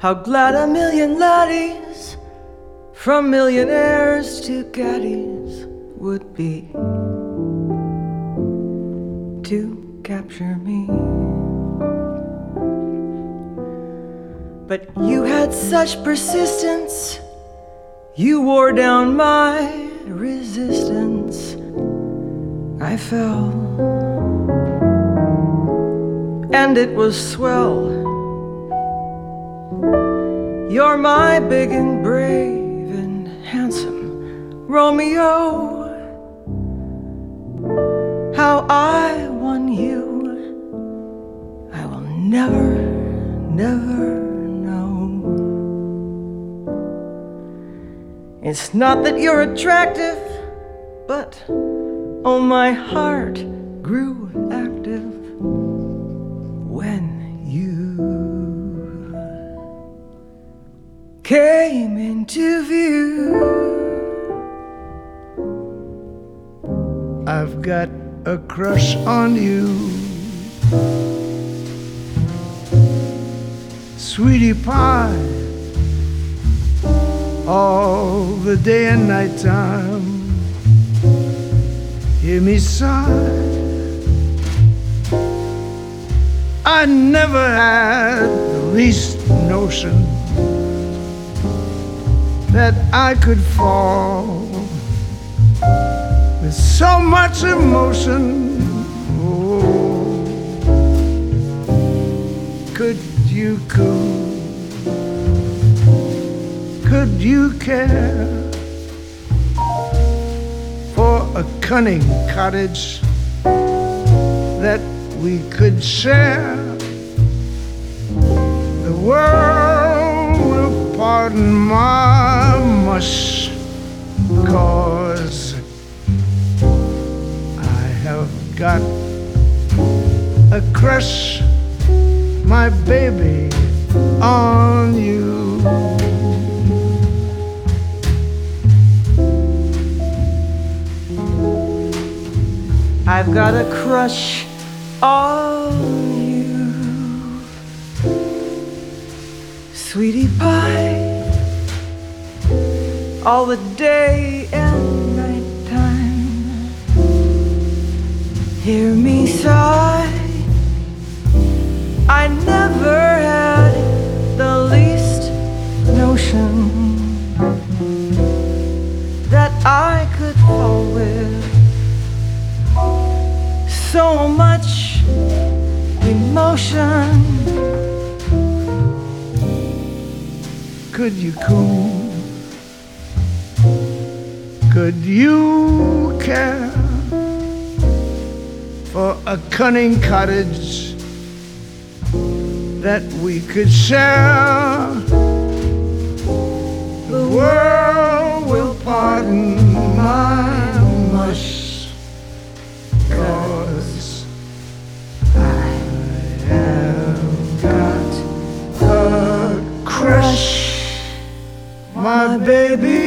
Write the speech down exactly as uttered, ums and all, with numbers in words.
How glad a million laddies, from millionaires to caddies, would be to capture me. But you had such persistence, you wore down my resistance. I fell, and it was swell. You're my big and brave and handsome Romeo. How I won you, I will never, never know. It's not that you're attractive, but oh, my heart grew active when you came into view. I've got a crush on you, sweetie pie, all the day and night time. Hear me sigh, I never had the least notion that I could fall with so much emotion. Oh, could you coo? Could you care for a cunning cottage that we could share? The world will pardon my mush, 'cause I have got a crush, my baby, on you. I've got a crush on you, sweetie pie, all the day and night time. Hear me sigh, I never had the least notion that I could fall with so much emotion. Could you coo? Could you care for a cunning cottage that we could share? The world will pardon my mush, 'cause I have got a crush, my baby.